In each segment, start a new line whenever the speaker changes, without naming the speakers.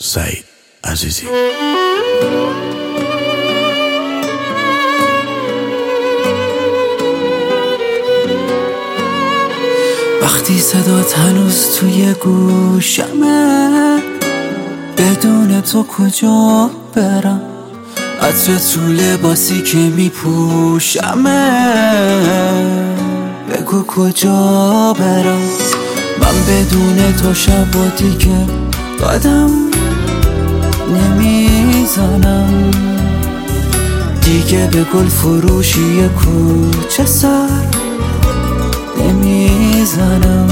سعید عزیزی.
وقتی صدات هنوز توی گوشمه، بدون تو کجا برم؟ عطر تو لباسی که میپوشمه، بگو کجا برم؟ من بدون تو شب و دیگه قدم نمیزنم، دیگه به گل فروشی کوچه سر نمیزنم.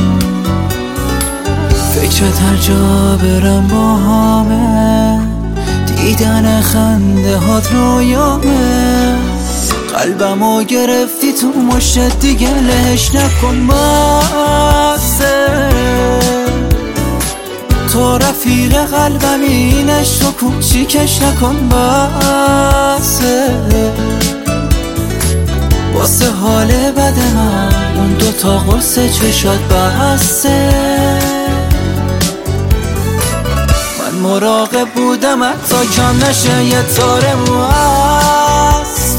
فکرت هر جا برم با همه، دیدن خنده هات رویامه. قلبمو گرفتی تو مشت، دیگه لهش نکن بسه. تو رفیق قلبمی، اینش تو کوچیکش نکن بسه. واسه حال بد من اون دوتا قرص چشات بسته. من مراقب بودم حتی کم نشه یه تار مو از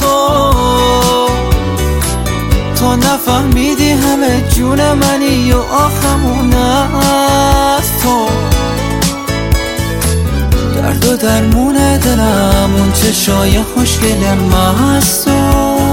تو نفهمیدی همه جون منی و آخمون از تو. درد و درمون دلم اون چشای خوشگل مست تو.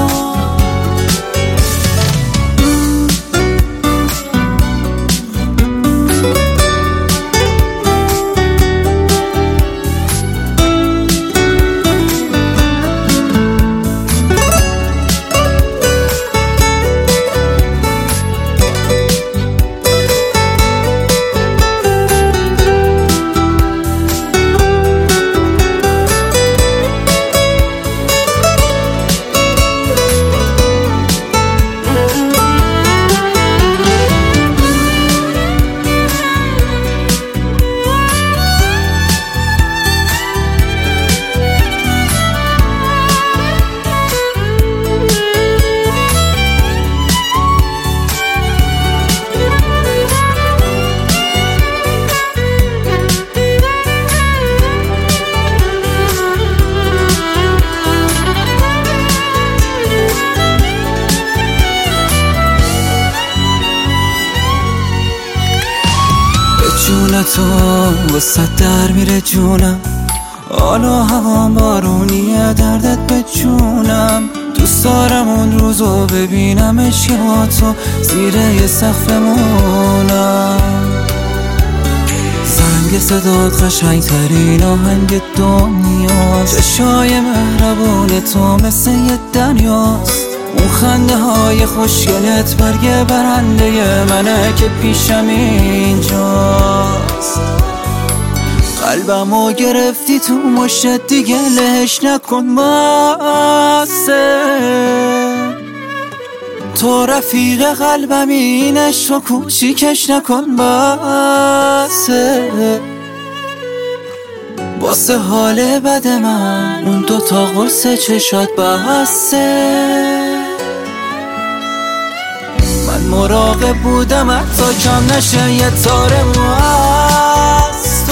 جون تو وسط در میره جونم، حالا هوام بارونیه دردت به جونم. دوست دارم اون روزو ببینمش که با تو زیر یه سقفمونم. زنگ صدات قشنگ ترین آهنگ دنیاست، چشای مهربون تو مثل یه دریاست. اون خنده های خوشگلت برگ برنده منه که پیشم اینجاست. قلبمو گرفتی تو مشت، دیگه لهش نکن بسه. تو رفیق قلبمی، اینش تو کوچیکش نکن بسه. واسه حال بد من اون دوتا قرص چشات بسته. من مراقب بودم حتی کم نشه یه تار مو از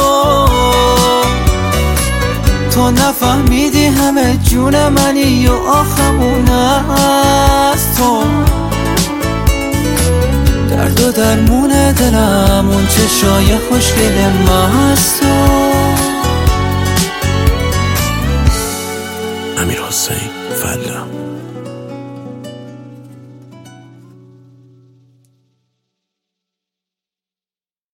تو نفهمیدی همه جون منی و آخمون از تو. درد و درمون دلم اون چشای خوشگل مست تو.
امیر حسین فلا.